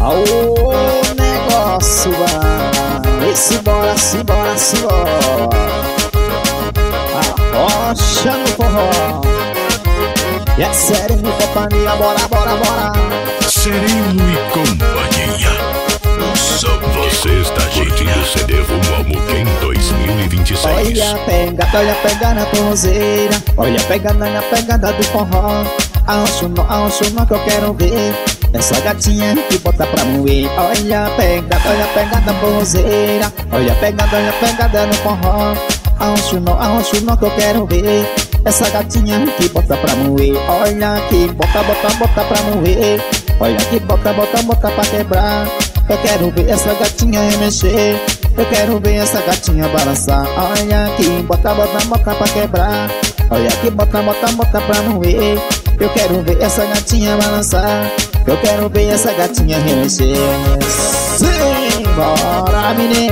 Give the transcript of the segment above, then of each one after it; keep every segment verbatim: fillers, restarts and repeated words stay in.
Aô, negócio bom. E simbora, simbora, simbora. Arrocha no forró. E é Sereno e companhia, bora, bora, bora. Sereno e companhia. Só você está curtindo o C D Rumo ao Muquem dois mil e vinte e seis. Olha a pegada, olha a pegada na tornozeira. Olha a pegada, olha a pegada do forró. Arrocha no, arrocha no que eu quero ver. Essa gatinha que bota pra moer. Olha a pegada, olha a pegada na tornozeira. Olha a pegada, olha a pegada no forró. Arrocha no, arrocha no que eu quero ver. Essa gatinha que bota pra moer. Olha que bota, bota, bota pra moer. Olha que bota, bota, bota pra quebrar. Eu quero ver essa gatinha remexer. Eu quero ver essa gatinha balançar. Olha que bota, bota, bota pra quebrar. Olha que bota, bota, bota pra moer. Eu quero ver essa gatinha balançar. Eu quero ver essa gatinha remexer. Sim, bora menino.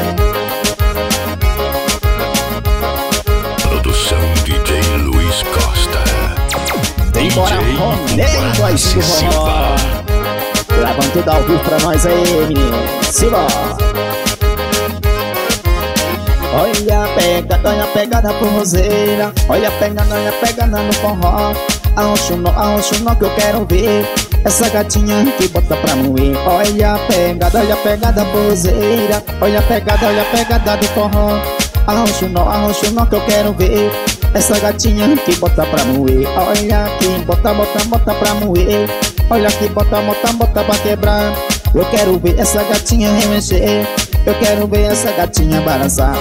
Produção D J Luiz Costa. Vem embora, Ronei, voz do forró. Gravando tudo ao vivo pra nós aí, menino. Simbora. Olha a pegada, olha a pegada na forrozeira. Olha a pegada, olha a pegada no forró. Arrocha no, arrocha no que eu quero ver. Essa gatinha que bota pra moer. Olha a pegada, olha a pegada na forrozeira. Olha a pegada, olha a pegada do forró. Arrocha no, arrocha no que eu quero ver. Essa gatinha que bota pra moer. Olha que bota, bota, bota pra moer. Olha que bota, bota, bota pra quebrar. Eu quero ver essa gatinha remexer. Eu quero ver essa gatinha balançar.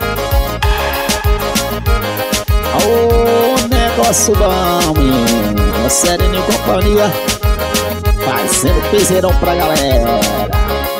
Ô, negócio bom, menino. Sereno e companhia. Fazendo piseirão pra galera.